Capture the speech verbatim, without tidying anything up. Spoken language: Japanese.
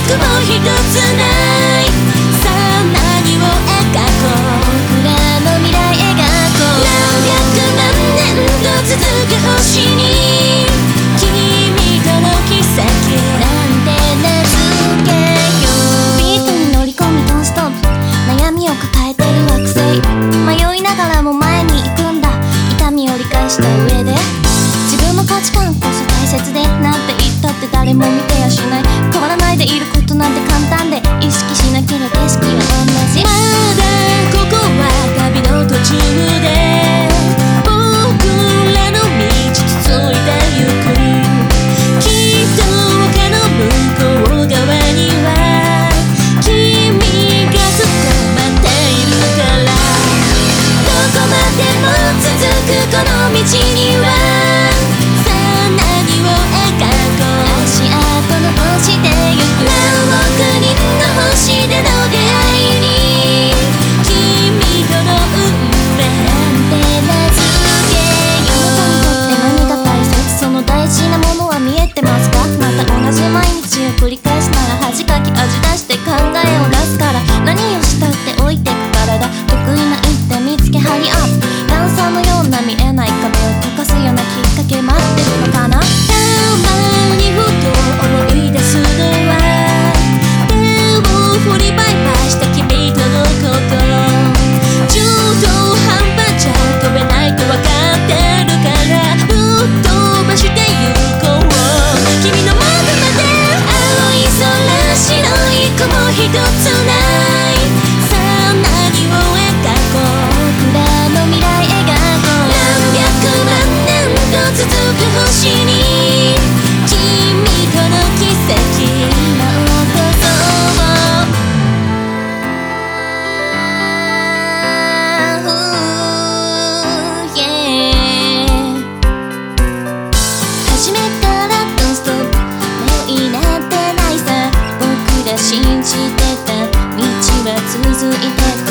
も一つない。さあ何を描こう、僕らの未来描こう。何百万年と続く星に君との奇跡なんて名付けよう。ビートに乗り込みノンストップ、悩みを抱えてる惑星。迷いながらも前に行くんだ、痛みを理解した上で。自分の価値観こそ大切で、なんて言ったって誰も見てやしない。変わらないでいることなんて簡単で、意識しなければ景色は同じ。まだここは旅の途中で、僕らの道続いてゆく。きっと丘の向こう側には君がずっと待っているから。どこまでも続くこの道には、さあ何を描こう。足跡残してゆく。何億人の星での出会いに君との運命なんて名付けよう。あなたにとって何が大切、その大事なものは見えてますか。また同じ毎日を繰り返すなら恥かき味出して考えを出すから。何をしたって置いてくからだ。得意な一手見つけハリアップ。ダンサーのような見えない壁を溶かすようなきっかけ待ってるのかな。たまにふと思い出すのは、手を振りバイバイした君とのこと。中途半端じゃ飛べないと分かってるから、ぶっ飛ばしてゆこう。君の元まで青い空、白い雲一つない。さあ何を描こう、僕らの未来描こう。何百万年と続く星に君との奇跡今を起こそう。初めからノンストップ、迷いなんてないさ。僕ら信じてた道は続いてた。